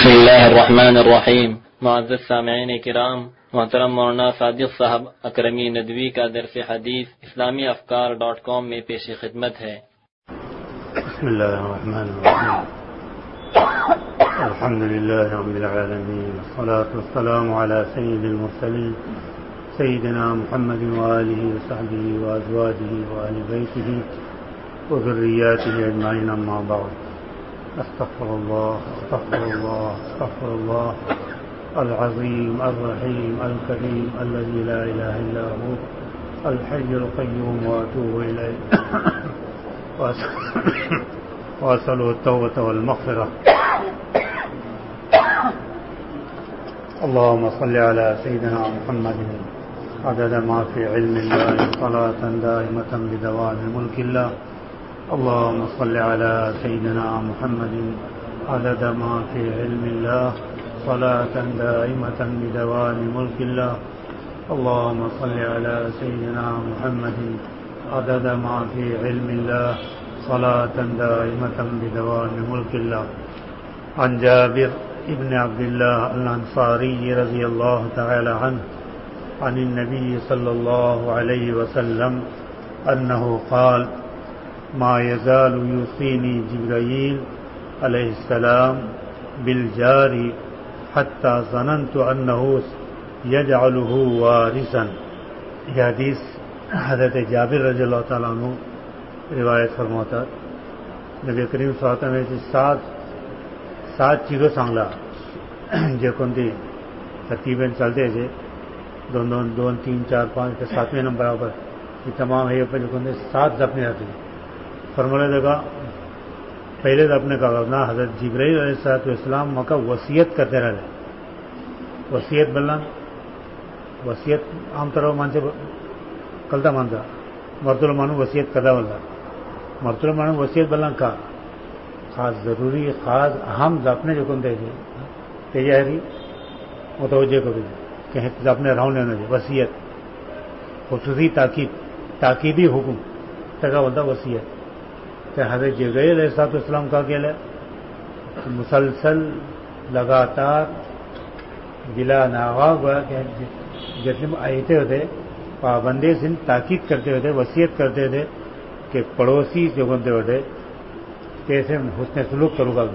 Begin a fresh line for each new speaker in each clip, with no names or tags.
بسم اللہ الرحمن الرحیم. معزز سامعین کرام، محترم مولانا صادق صاحب اکرمی ندوی کا درس حدیث اسلامی افکار.com میں پیش خدمت ہے.
بسم اللہ الرحمن الرحیم. الحمد للہ رب العالمین، والصلاة والسلام علی سید المرسلین سیدنا محمد وآلہ وصحبہ وازواجہ وآل بیتہ وذریاتہ اجمعین، اما بعد. استغفر اللہ العظیم الرحیم الکریم الذی لا الہ الا هو الحی القیوم واتوب الیہ واسألہ التوبۃ والمغفرہ. اللهم صل على سيدنا محمد عدد ما في علم الله صلاة دائمة بدوام ملك الله. اللهم صل على سيدنا محمد عدد ما في علم الله صلاة دائمة بدوام ملك الله. اللهم صل على سيدنا محمد عدد ما في علم الله صلاة دائمة بدوام ملك الله. عن جابر ابن عبد الله الأنصاري رضي الله تعالى عنه عن النبي صلى الله عليه وسلم أنه قال: ما يزال يوصيني جبرائيل عليه السلام بالجار حتى ظننت أنه يجعله وارثا. یہ حدیث حضرت جابر رضی اللہ تعالیٰ عنہ روایت فرماتا. نبی کریم صلی اللہ علیہ وسلم سات چیزوں سانگلا جو کنتی ترتیبیں چلتے تھے، دون 3 4 5 کے 7ویں نمبر پر یہ تمام ہے جو کنتے 7 دفنے آتے ہیں. فرمانے لگا پہلے دفنے کا کرنا حضرت جبرائیل علیہ السلام مکہ وصیت کرتے رہے. وصیت بلن وصیت عام طور مان سے کلتا مانتا مرتل مانو وصیت کدا بلنا مرتل مانو وصیت بلن کا خاص ضروری خاص اہم دفنے جو کن دے تھے تیاری متوجہ کرو کہ دفنے رہوں لینا چاہیے. وصیت خصوصی تاکیدی حکم تکا بولتا وصیت. کہ حضرت جبرائیل علیہ السلام کا کیا ہے مسلسل لگاتار بلا ناغا جتنے آئیتے ہوتے پابندی سے تاکید کرتے ہوتے وصیت کرتے تھے کہ پڑوسی جو بنتے ہوتے کیسے حسن سلوک کروں گا.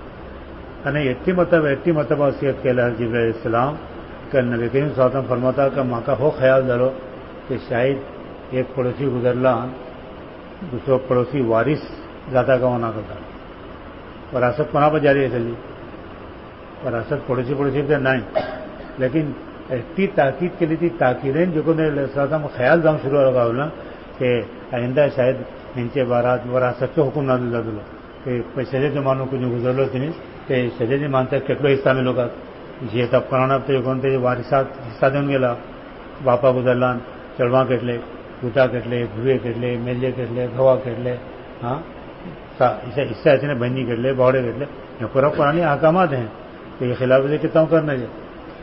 اتنی مرتبہ وصیت کے لحاظ جبرائیل علیہ السلام کہ نبی کریم صلی اللہ علیہ وسلم فرماتا کہ ماں کا ہو خیال دارو کہ شاید ایک پڑوسی گزرلا دوسرا پڑوسی وارث زیادہ کا ہونا کرتا. وراثت پناہ پر جاری ہے چلی وراثت پڑوسی پہ نہیں، لیکن اتنی تاکید کے لیے تھی تاکیدیں جو کہ خیال دام شروع ہوگا بولنا کہ آئندہ شاید نیچے بارات وراثت کو حکم نہ دلا دلو کہ شجر جو مانو کو جو گزر لو تھی کہ شجر جی مانتا کتلو حصہ ملو گا یہ تب پرانا تو جو وارثات حصہ دیں گے لا باپا گزرلان چڑوا کٹلے گوٹا کٹلے دھوئے کٹلے میلے کٹلے گھوا کٹلے ہاں حصہ ایسے بہنی کٹلے باوڑے کٹلے یہ پورا پرانی احکامات ہیں کہ یہ خلاف ورزی کتنا کرنا چاہیے.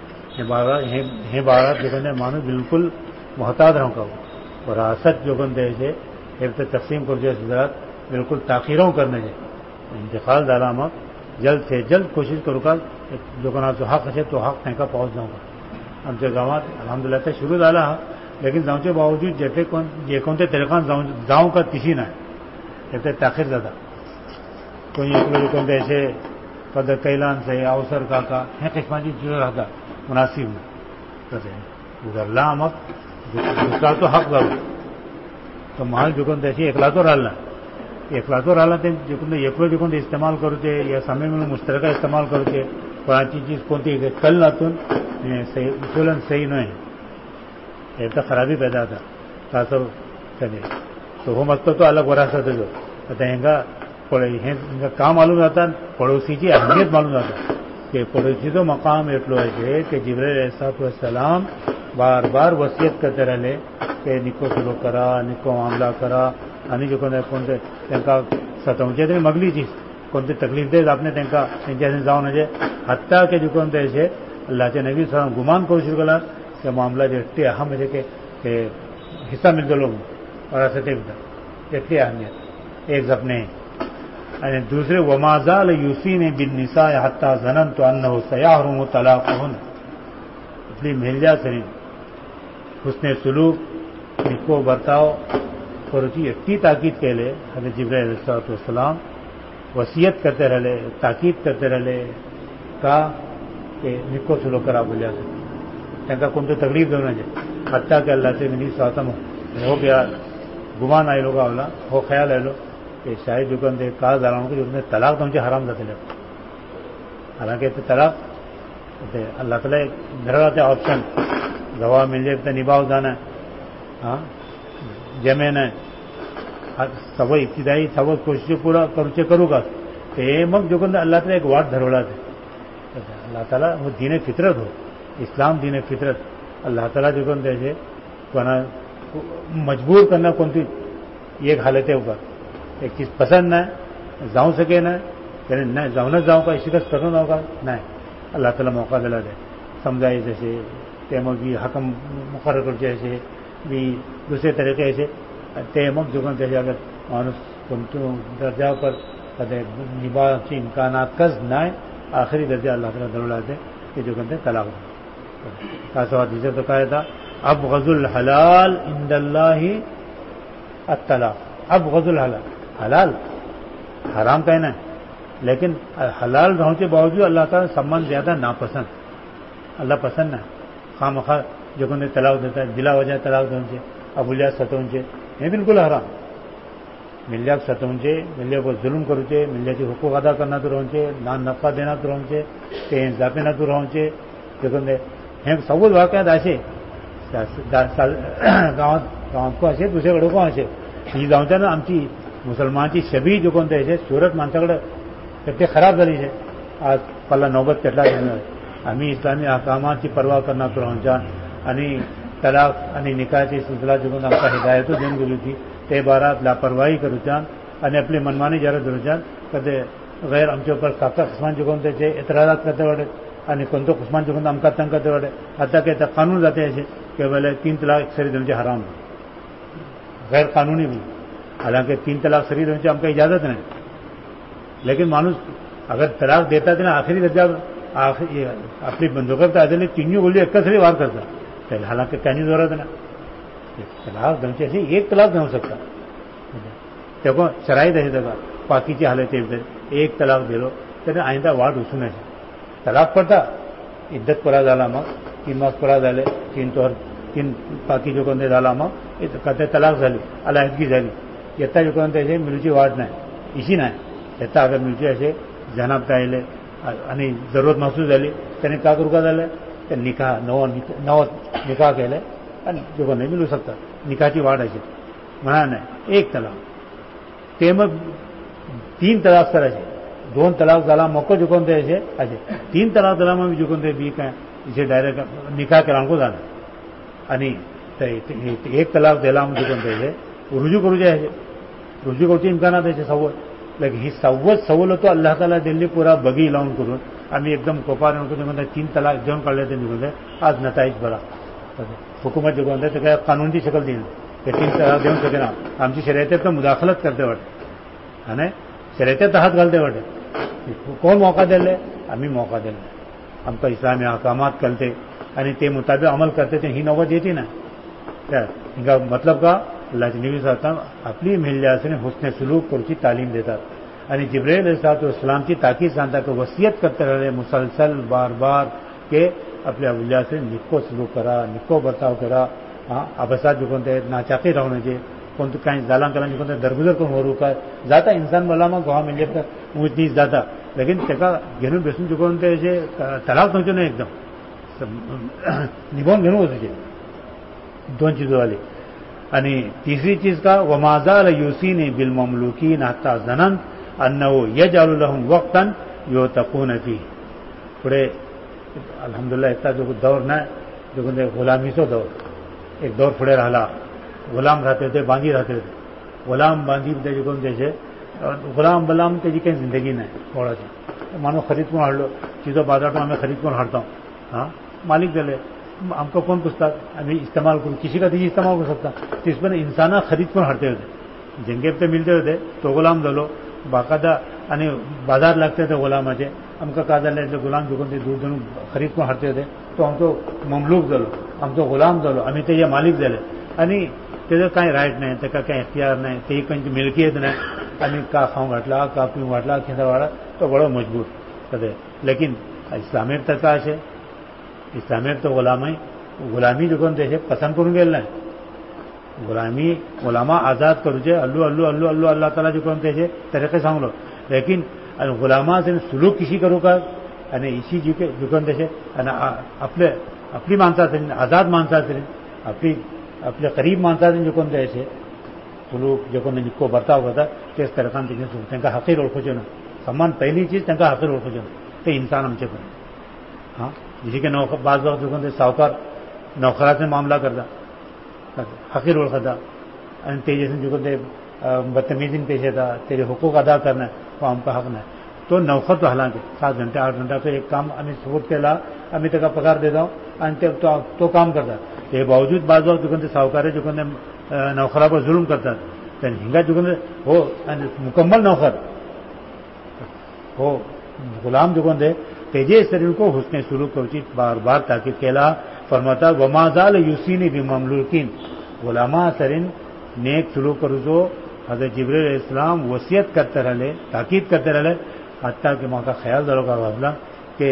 یہ بارات جو کہتے مانو بالکل محتاط رہوں کا وراثت جو کہتے ہیں ایک تو تقسیم کر جو حضرات بالکل تاخیروں کرنا چاہیے. انتقال ڈالا ہم جلد سے جلد کوشش کروں گا جو کہنا تو حق ہے تو حق پھینکا پہنچ جاؤں گا. اب جو گاؤں الحمدللہ شروع ڈالا لیکن جاؤں کے باوجود جیسے کون سے طریقہ جاؤں کا کسی نہ ہے تاخیر زیادہ کوئی کون ایسے قدر کیلان سے اوسر کا قسم کی جو رہتا مناسب میں کہتے ہیں گزرلا ہم دوسرا تو حق دارو تو مال جو کون ایسے اکلا تو ڈالنا جو کون استعمال کرتے یا سمے میں مشترکہ استعمال کرتے پرانی چیز کون سی کل نہ تن اصولاً صحیح نہیں ایک تو خرابی پیدا تھا تاثر کرے تو وہ مطلب تو الگ وراثت ہے جو ان کا کام معلوم رہتا پڑوسی کی اہمیت معلوم رہتا کہ پڑوسی تو مقام ایٹلو ہے کہ جبرائیل علیہ السلام بار بار وصیت کرتے رہے کہ نکو سلوک کرا نکو معاملہ کرا یعنی جو کون کا ستونچے تھے مگلی چیز کون سی تکلیف دے آپ نے جیسے جاؤ نہ جائے حتیٰ کہ جو کون ایسے اللہ کے نبی صلی اللہ علیہ وسلم گمان کوشش کرا کہ معاملہ جو اتنے اہم ہے کہ حصہ ملتے لوگ اور ایسے اتنی اہمیت ایک زپنے یعنی دوسرے وما زال یوسینی بالنساء حتی ظننت انه سیحرم طلاقهن اس لیے مہلیا سے حسن سلوک نکو برتاؤ خروچی اٹی تاکید کے لئے حضرت جبرائیل علیہ السلام وصیت کرتے رہے تاکید کرتے رہے کہا کہ نکو سلوک کرا بولیا سے تنکا کن تو تکلیف دینا چاہیے حتیٰ کہ اللہ سے میری ساتم ہو گیا گمان آئی لوگا اولا ہو خیال ہے لو کہ شاید جو کندے کہا دارانوں کو جو کندے طلاق تو مجھے حرام جاتے لے حالانکہ طلاق اللہ تعالیٰ دھر آتے آپشن گواہ مل جائے تو نباؤ جانا ہاں جمع نہ سب ابتدائی سب کوشش پورا کرو گا تو یہ مگ جو کندے اللہ تعالیٰ ایک واٹ دھروڑا تھے اللہ تعالیٰ وہ دین فطرت ہو اسلام دین فطرت اللہ تعالیٰ جو کندے سے مجبور کرنا کون سی یہ ایک حالت ہے اوپر ایک چیز پسند نہ جاؤں سکے نہ یعنی نہ جاؤں نہ جاؤں کا شکست پسند ہوگا نہ اللہ تعالیٰ موقع دلا دے سمجھائی جیسے تیمک بھی حکم مقرر کر جیسے بھی دوسرے طریقے سے تیمک جو جیسے اگر مانس درجہ پر نباہ کی امکانات کز نہ آخری درجہ اللہ تعالیٰ درولا دے کہ جو کہتے ہیں طلاق کا سوال جسے تو کہا تھا ابغض الحلال عند اللہ الطلاق ابغض الحلال حلال حرام کہنا ہے لیکن حلال رہنے کے باوجود اللہ تعالیٰ سمان زیادہ ناپسند اللہ پسند نہ خواہ مخواہ جو کہتے طلاق دیتا ہے بلا وجہ طلاق دوں سے ابولیات ستون سے یہ بالکل حرام ملیہ ستون سے ملیہ کو ظلم کرو سے ملیہ کے حقوق ادا کرنا تو رہن سے نان نفع دینا تو رہن سے انصافی نہ تو رہن سے جو کہتے ہیں سب واقعات ایسے गावात को असे दुसरेकडे को असे ही जाऊन आमची मुसलमानची छबी जो कोणते आहे सुरत माणसाकडे तर ते खराब झाली आहे आज पल्ला नौबत पेटला आम्ही इस्लामी अहकामाची पर्वा करणार राहूनच्या आणि तलाक आणि निकाहची सिलसिला जो कोण आमचा हिदायत देऊन गेली होती ते बारात लापरवाही करूच्या आणि आपली मनमानी जरा धरूच्या कधी गैर आमच्या ऊपर काका खुसमान जो कोणते आहे एतराजात करते वाटे आणि कोणतं खुसमान जो कोण आमका तंग करते वाटे आता के कानून जाते असे کہ بولے 3 طلاق شری دن سے حرام غیر قانونی بھی حالانکہ 3 طلاق شری دن سے ہم کا اجازت نہیں لیکن مانوس اگر طلاق دیتا تھا نا آخری درجہ اپنی بندوقت عدل تینوں گولی ایک سری وار کرتا حالانکہ کہنے ضرورت نا طلاق دن سے ایک طلاق نہیں ہو سکتا دیکھو شرائط ہے جگہ پاکی کی حالت ہے ایک طلاق دے لو تو آئندہ وارڈ اسوں نہیں طلاق پڑتا عدت پورا ڈالا مگ 3 ماس پورا ڈالے 3 پاکی جو کوणते झाला मग कथे तलाक झाली अलायदगी झाली येता जो कोणते असे मिलची वाढ नाही इशी नाही येता अगर मिलची असे जनाबता आले आणि जरूरत महसूस झाली त्याने का करू का झालं तर निकाह नव निकाह केले आणि जो कोण मिळू शकतात निकाहची वाढ अशी म्हणा नाही एक तलाक ते मग 3 तलाक करायचे 2 तलाक झाला मग जो कोणते असे 3 तलाक झाला मग जो कोणते बी काय इसे डायरेक्ट निकाह करांको झाला आणि एक तलाक दिला म्हणजे कोणते रुजू करू जायचे रुजू करूचे इम्कानात यायचे सवलत लेकिन ही सवलत अल्लाह ताला दिल्ली पुरा बगी लावून करून आम्ही एकदम कोपार म्हणतो 3 तलाक देऊन काढले ते निघून आज नताईज बरा हुकूमत जो कोणते ते काय कानूनची शक्ल देईन ते 3 तलाक देऊन सके ना आमची शर्यतेत मुदाखलत करते वाटते आणि शर्यतेत हात घालते वाटते कोण मौका दिले आम्ही मौका दिले आमका इस्लामी अहकामात कळते आणि ते मुताबिक अमल करते ते ही नौबत येते ना क्या इनका मतलब का अल्लाह नबी साहब आपली महिलाने हुस्न सुलूक करूची तालीम देतात आणि जिब्राइल अलैहिस्सलामची ताकीद सांगतात की वसियत करते रहे मुसलसल बार बार के आपल्या उल्लासे निको सुलूक करा निको बर्ताव करा अभसात जो कोणते नाचाकी राहण्याचे कोणतं काही जालां करायचे कोणतं दरगुजर करून होरू काय जाता इंसान मला मग गोवा म्हणजे ऊंच नीच जाता लेकिन त्याका घेऊन बेसून जो कोणते असे तलाक नव्हते ना एकदम निभावून घेऊन होते 2 चीजवाले आणि तीसरी चीज का वमाजाल युसीनी बिल ममलुकीन हत्ता जनन अन्नहु यजअलु लहुम वक्तन युतकून फी पुढे अल्हम्दुलिल्लाह इतना जो दौर ना जो कोणते गुलामीचो दौर एक दौर पुढे राहिला गुलाम राहते होते बांधी राहते होते गुलाम बांधी त्याचे कोण त्याचे गुलाम बलाम त्याची काही जिंदगी नाही थोडाची माणूस खरीद करून हाडलो तिथं बाजारातून आम्ही खरीद करून हाडतो हाँ मालिक झाले आमका कोण पुस्तक आम्ही इस्तेमाल करू किसी का तिची इस्तेमाल करू शकता तिस पण इंसाना खरीद करून हाडते होते जंगेब ते मिळते होते तो गुलाम झालो باقاعدہ आणि बाजार लागते ते गुलामाचे आमकां काय जालें ते गुलाम जिकून ते दूर धरून खरीद करून हाडचे ते तो आमचो ममलूक जालो आमचो गुलाम जालो आमी तेजे मालीक जाले आनी तेजो कांय रायट नाही ताका कांय इख्तियार नाही तेजी खंयची मिल्कियत नाही आनी का खावंक घातला का पिवंक घातला खिंदा वाडा तो बरो मजबूर कदे लेकिन इस्लामेक ताका अशें इस्लामेक तो गुलामी जिकून तेजे पसंद करून गेले नाही गुलामा आजाद करूचे अल्लू अल्लू अल्लू अल्लू अल्लाह ताला जिकून तेजे तरीके सांगलो लेकिन गुलामा सुलूक कशी करू का आणि इशी जिकून तेजे आणि आपली माणसा आजाद माणसा आपल्या करीब माणसा जिकून तेजे सुलूक जिकून जितको बर्ताव करता तेच तरीकान तेजे तांकां हकीर ओळखूचे ना समान पहिली चीज तांकां हकीर ओळखूचे ना ते इंसान आमचे पण हां जशें की बाज वक्त जिकून ते सावकार नोकराचे मामला करता हकीर ओळखता आणि तेजेसून जिकून ते बदतमीजीन पेश येता तेजे हुकूक अदा करना वो आमकां हक नाही तो नौकर तो हालांकि 7 घंटे 8 घंट्याचं एक काम आम्ही सपोर्ट केला आम्ही ताका पगार देता आणि तो काम करता हे बावजूद बाज वक्त जिकून ते सावकारे जिकून ते नौकरा पर जुलूम करतात तेन्ना हिंगा जिकून हो आनी मुकम्मल नौकर हो गुलाम जिकून तेजे तरेन को हुस्ने सुलूक करची बार बार ताकीद केला फरमाता वमाजाल युसीनी बिममलूकिन गुलामा सरीन नेक सुलूक करूचो हजरत जिब्रील अलैहिस्सलाम वसियत करते रहे ताकीद करते रहे हत्ता कि म्हाका ख्याल जालो का वाजला कि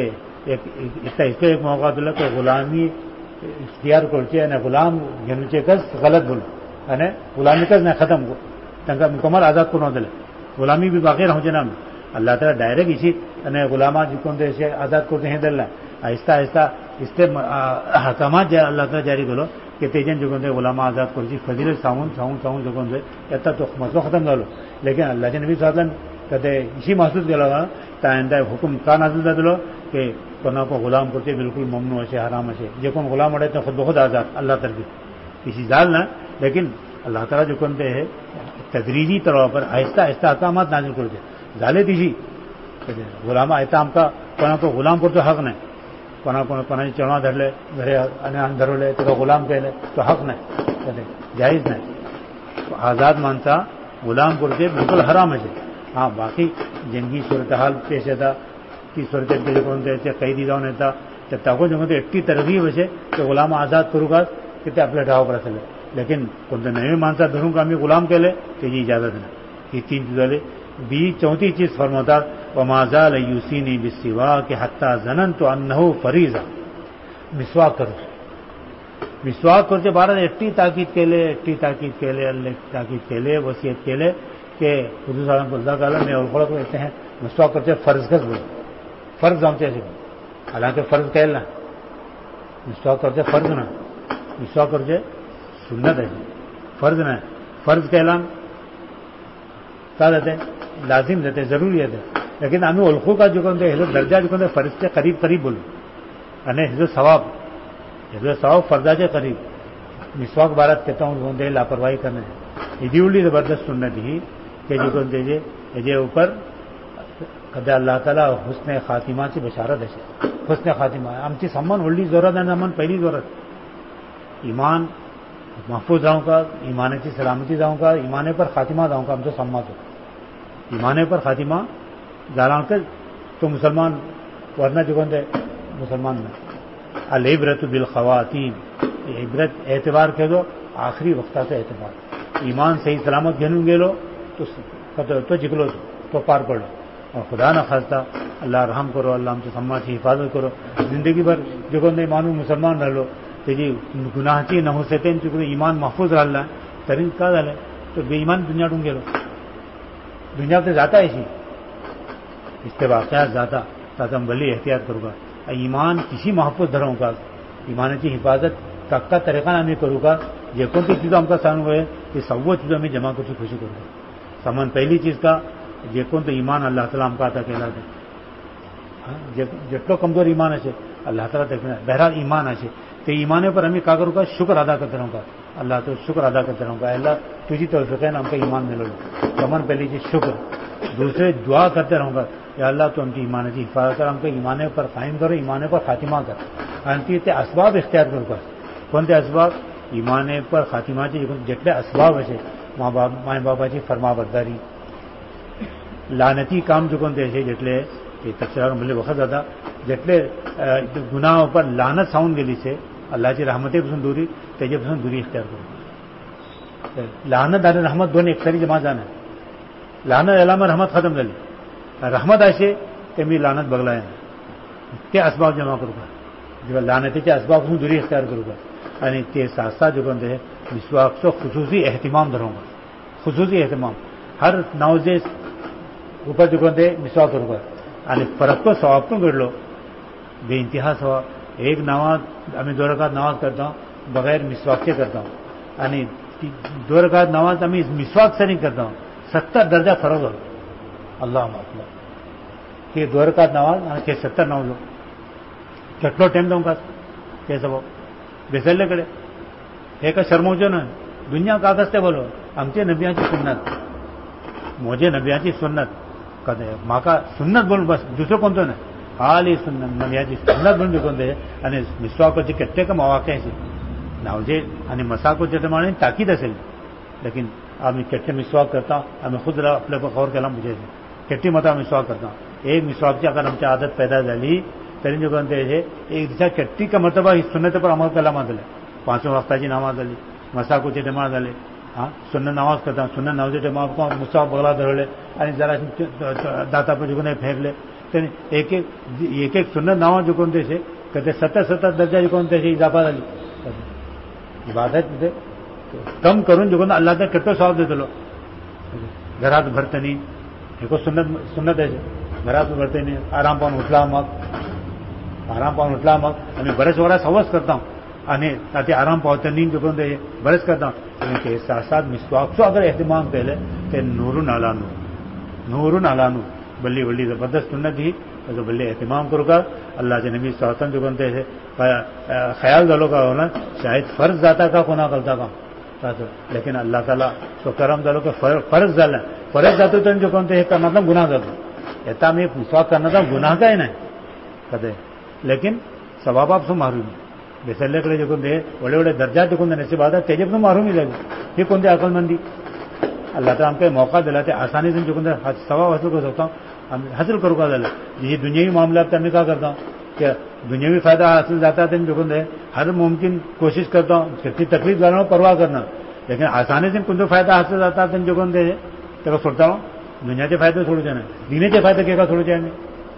एक मौका दिलो कि गुलामी इख्तियार करची आनी गुलाम घेवचेकच गलत बोल आनी गुलामीकच नाही खतम तांकां मुकम्मल आजाद करून दिले गुलामी बी बाकी रावचे ना अल्लाह ताला डायरेक्ट इशी आनी गुलामा जिकून ते आजाद करचें हें धरलें आहिस्ता आहिस्ता इस्ते हकामात जे अल्लाह ताला जारी केलो की तेजेन जिकून ते गुलामा आजाद करची फजिलत सांगून जिकून ते येता तो मसलो खतम जालो लेकिन अल्लाहचे नबी सल्लल्लाहु कदे इशी महसूस केलो तांदा हुकूम का नाजिल जातलो कि कोणाको गुलाम करचे बिल्कुल ममनू अशें हराम अशें जे कोण गुलाम उडयता ते खुद बखुद आजाद अल्लाह तरफी इशी जाल ना लेकिन अल्लाह ताला जिकून ते तदरीजी तौर पर आहिस्ता आहिस्ता अहकामात नाजिल करचे जाले तिशी गुलामा आयता आमकां कोणाको गुलाम करचो हक नाही कोणाची चेडवां धरले घरे आनी धरवले ताका गुलाम केले तो हक नाही जायज नाही आजाद माणसा गुलाम करचे बिल्कुल हराम अशें हां बाकी जंगी सूरतहाल पेश येता ती सूरतेत तेजे कोण ते कैदी जावन येता ते ताकून जिकून एकटी तरकीब अशें ते गुलाम आजाद करूंकाच की ते आपल्या ठावापर आसले लेकिन कोणते नवे माणसा धरूंक आमी गुलाम केले तेजी इजाजत ना ही 3 चीज जाली चौथी चीज फरमातात वमाजाल युसीनी बिस्सिवा कि हत्ता जननतु अन्नहु फरीजा मिसवाक करचे बारात एकटी ताकीद केले वसियत केले कि हुजूर साहब अल्लाह ताला ने और कहते हैं मिसवाक करचे फर्ज कस बोल फर्ज जावचे अशें हालांकि फर्ज केला मिसवाक करचे फर्ज ना मिसवाक करचे सुन्नत अशें फर्ज ना फर्ज केला काय जाते लाजिम जाते जरूरी जाते लेकिन आम्ही ओळखू का जिकून ते हेजो दर्जा जिकून ते फर्जचे करीब बोलू आनी हेजो सवाब फर्जाचे करीब मिसवाक बारात घेता जिकून ते लापरवाही करणे हेजी व्हडली जबरदस्त सुन्नत ही के जिकून तेजे हेजे उपर कदे अल्लाह ताला हुस्ने खातिमाची बशारत अशें हुस्ने खातिमा आमची समान व्हडली जरूरत आनी समान पहिली जरूरत इमान महफूज जावंका इमानाची सलामती जावंका इमाने पर खातिमा जावंका आमचो सम्माचो इमाने पर खातिमा जालांकच तो मुसलमान वरना जिकून ते मुसलमान ना अल इब्रतु बिल खवातीम इब्रत एतबार केलो आखरी वक्ताचो एतबार ईमान सही सलामत घेऊन गेलो तो जिंकलो तो पार पडलो और खुदा न खास्ता अल्लाह रहम करो अल्लाह आमच्या सम्माची हिफाजत करो जिंदगीभर जिकून ते माणूस मुसलमान राहिलो तेजी गुन्हाची नहुसतेन जिकून ईमान महफूज राहिला तरी का झालं तो बेईमान दुनियातून गेलो दुनिया ते जाता अशी इसके वाकयात जाता ताका भली एहतियात करू का ईमान किशी महफूज धरूं का ईमानाची हिफाजत काक्का तरीकान आम्ही करू का जे कोणती चीज आमकां सांगू ती सव्व चीज आम्ही जमा करची खुशी करू समान पहिली चीज का जे कोणतं ईमान अल्लाह ताला आमकां अता केला ते जेटलो कमजोर ईमान असे अल्लाह ताला ते बहरहाल ईमान असे ते ईमाने पर आम्ही का करू का शुक्र अदा करते रहूं का अल्लाह तो शुक्र अदा करते रहूं का अल्लाह तुझी तौफीक़ेन आमकां ईमान मिळवलं समान पहिली चीज शुक्र दूसरे दुआ करते रहूंगा या अल्लाह तो आमची ईमानाची हिफाजत कर आमकां ईमाने पर कायम कर ईमाने पर खातिमा कर आणि ते असबाब इख्तियार करू का कोणते असबाब ईमाने पर खातिमाचे जेटले असबाब असे माय बापाची फर्माबरदारी لعنتی کام جو کون تھے جتلے تفسیر ملے وقت زیادہ جتلے گناہوں پر لعنت ساؤن گلی سے اللہ کی رحمتیں پسند دوری تیجے پسند دوری اختیار کرو لعنت اور رحمت دونوں ایک سری جمع جانا ہے لعنت علامہ رحمت ختم کر لی رحمت ایسے کہ می لعنت بگلائے کے اسباب جمع کروں گا جو لعنتی کے اسباب پسند دوری اختیار کروں گا یعنی کے ساتھ ساتھ جو کون تھے مسواک سے خصوصی اہتمام دھروں گا خصوصی اہتمام ہر نوزے اوپر جو کون تھے مسواک کروں گا یعنی فرق کو ثواب کو کر لو بے انتہا ثواب ایک نماز ہمیں 2 رکعت نماز کرتا ہوں بغیر مسواک سے کرتا ہوں یعنی 2 رکعت نماز ہمیں مسواک سے نہیں کرتا ہوں 70 درجہ فرق ہو اللہ مطلب کہ 2 رکعت نماز کہ 70 نماز ہو کتنا ٹائم دوں گا کیسا وہ بیسلے کڑے ایک شرمو جو نا دنیا کاغذ سے بولو ہمچے نبیاں کی سنت مجھے نبیاں کی سنت کہتے ماں کا سنت بولو بس دوسرے کون تو نا حال ہی سنت نبیاں کی سنت بول جو کون دے یعنی مسواک کو کتنے کا مواقع ہے ناوجے یعنی مسا کو جتنے مانے تاکید اصل لیکن اب میں کٹے مسواک کرتا ہوں ہمیں خود اپنے کو غور کلام مجھے کٹی متا مسواک کرتا ہوں ایک مسواک سے اگر ہم سے عادت پیدا ڈالی ترین جو کہتے ہیں ایک جیسا کٹی کا مرتبہ سنت پر عمل کلام دلے 5 وقت کی نماز ڈالی مسا کو ٹماڑ ڈالے ہاں سنت نماز کرتا ہوں سنت نماز ٹماڑ کو مسواک بغلا دھر لے یعنی ذرا داتا پہ جو پھینک لے ایک ایک سنت نماز جو کون سے کہتے 70 درجہ جو کون سے اضافہ ڈالی عبادت کم کروں جو اللہ تک کتنے ثواب دے دو گھرات بھرتے نہیں ایک سنت ہے گھرات بھرتے نہیں آرام پاؤن اٹھلا مگ ہمیں برس وغیرہ سوس کرتا ہوں تاکہ آرام پاؤتے نہیں جو کون برس کرتا ہوں کے ساتھ ساتھ مسواک سو اگر اہتمام پہلے کہ نور نالانو بلی بلی زبردست سنت ہی تو بلے اہتمام کرو گا اللہ کے نبی سوتن جو بنتے ہیں خیال دلوں کا ہونا شاید فرض جاتا کا کونا کرتا کا لیکن اللہ تعالیٰ تو کرم دلوں کا فرض ڈالا فرض جاتے تو جو کون کا مطلب گناہ کرتا ایتا میں مسواک کرنا تھا گناہ کا ہی نہیں کہتے لیکن ثواب آپ سے محروم بیسلے کڑے جو کون بڑے بڑے درجات جو کون نصیب آتا تیجب تو محروم ہی لگے یہ کون دے عقل مندی اللہ تعالیٰ ہم کو موقع دلاتے آسانی سے جو کون ثواب حاصل کر سکتا ہوں حاصل کروں گا دل یہ دنیاوی معاملات میں کیا کرتا ہوں کہ دنیاوی فائدہ حاصل جاتا ہے جو کون ہر ممکن کوشش کرتا ہوں کتنی تکلیف لانا پرواہ کرنا لیکن آسانی سے کون فائدہ حاصل جاتا ہے جو کون تو چھوڑتا ہوں دنیا کے فائدے چھوڑ جانا دینے کے فائدے کیا چھوڑ جائیں گے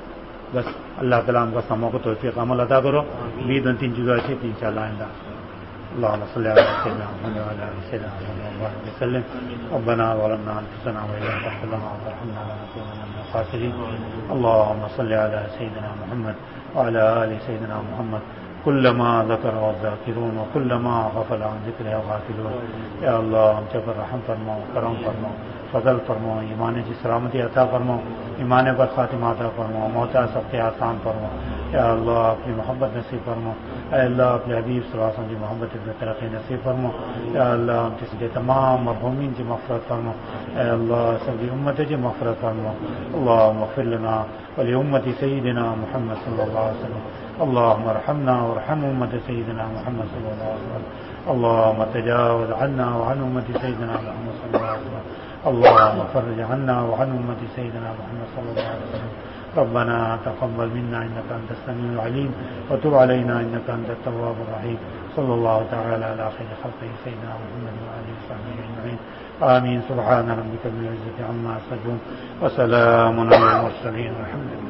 بس اللہ تعالیٰ ہم کا ساموں کو توفیق عمل عطا کرو بھی 2-3 چیزوں ایسی ان شاء اللہ آئندہ اللهم صل على سيدنا محمد وعلى ال سيدنا محمد وسلم ربنا ظلمنا انفسنا وان لم تغفر لنا وترحمنا لنكونن من الخاسرين اللهم صل على سيدنا محمد وعلى ال سيدنا محمد كلما ذكر الذاكرون وكلما غفل عن ذكره الغافلون یا اللہ ہم پر رحم فرماؤ کرم فرماؤ فضل فرماؤ ایمان کی سلامتی عطا فرماؤ ایمان پر خاتمہ عطا فرماؤ موتا سب کے آسان فرماؤ یا اللہ اپنی محبت نصیب فرماؤ اے اللہ اپنے حبیب صلی اللہ علیہ وسلم کی محبت ترقی نصیب فرماؤ یا اللہ ہم کسی کے تمام مرحومین کی مغفرت فرماؤ اے اللہ سب امت کی مغفرت فرماؤ اللهم اغفر لنا ولأمة سيدنا محمد صلی اللہ علیہ وسلم اللهم ارحمنا وارحم أمة سيدنا محمد صلى الله عليه وسلم اللهم تجاوز عنا وعن أمة سيدنا محمد صلى الله عليه وسلم اللهم فرج عنا وعن أمة سيدنا محمد صلى الله عليه وسلم ربنا تقبل منا إنك أنت السميع العليم وتب علينا إنك أنت التواب الرحيم صلى الله تعالى على خير خلقه سيدنا محمد وآله وصحبه أجمعين آمين سبحان ربك رب العزة عما يصفون وسلام على المرسلين والحمد لله